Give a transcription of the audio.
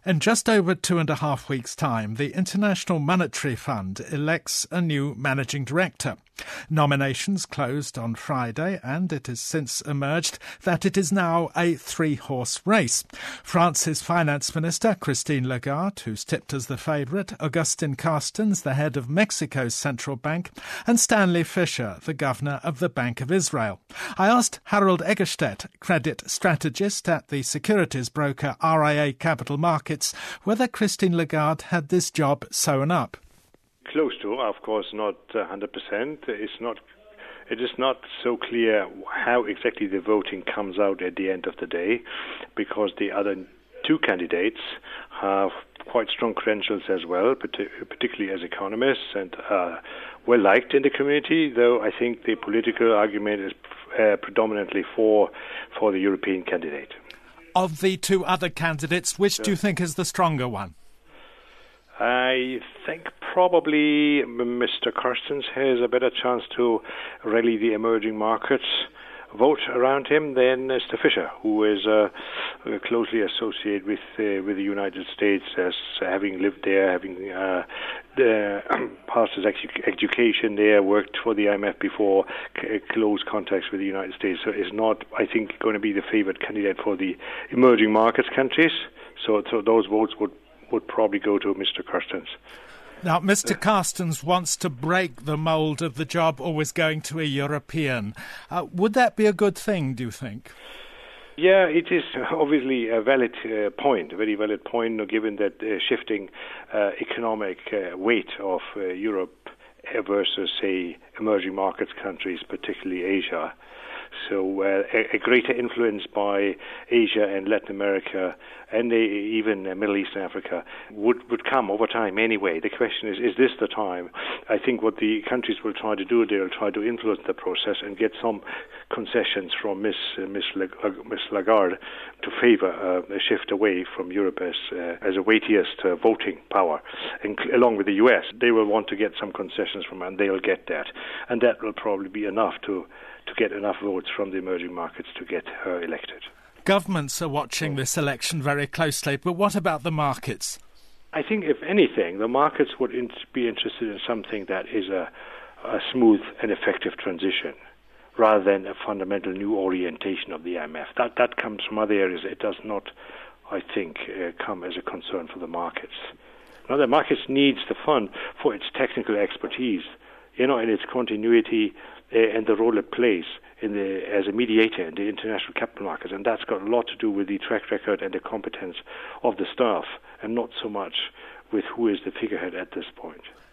In just over 2.5 weeks' time, the International Monetary Fund elects a new managing director. Nominations closed on Friday, and it has since emerged that it is now a three-horse race. France's Finance Minister, Christine Lagarde, who's tipped as the favourite, Agustín Carstens, the head of Mexico's central bank, and Stanley Fischer, the governor of the Bank of Israel. I asked Harold Eggerstedt, credit strategist at the securities broker RIA Capital Markets, whether Christine Lagarde had this job sewn up. Close to, of course, not 100%. It is not so clear how exactly the voting comes out at the end of the day, because the other two candidates have quite strong credentials as well, particularly as economists, and well liked in the community, though I think the political argument is predominantly for the European candidate. Of the two other candidates, which do you think is the stronger one? I think probably Mr. Carstens has a better chance to rally the emerging markets vote around him than Mr. Fischer, who is closely associated with the United States, as having lived there, having passed his education there, worked for the IMF before, close contacts with the United States. So is not, I think, going to be the favored candidate for the emerging markets countries. So those votes would probably go to Mr. Carstens. Now, Mr. Carstens wants to break the mould of the job always going to a European. Would that be a good thing, do you think? Yeah, it is obviously a valid point, a very valid point, given that shifting economic weight of Europe versus, say, emerging markets countries, particularly Asia. So a greater influence by Asia and Latin America and even Middle East and Africa would come over time anyway. The question is this the time? I think what the countries will try to do, they will try to influence the process and get some concessions from Miss Lagarde to favor a shift away from Europe as a weightiest voting power. And along with the US, they will want to get some concessions from her, and they'll get that. And that will probably be enough to get enough votes from the emerging markets to get her elected. Governments are watching this election very closely, but what about the markets? I think, if anything, the markets would be interested in something that is a smooth and effective transition, rather than a fundamental new orientation of the IMF. That comes from other areas. It does not, I think, come as a concern for the markets. Now, the markets needs the fund for its technical expertise, and its continuity and the role it plays as a mediator in the international capital markets, and that's got a lot to do with the track record and the competence of the staff, and not so much with who is the figurehead at this point.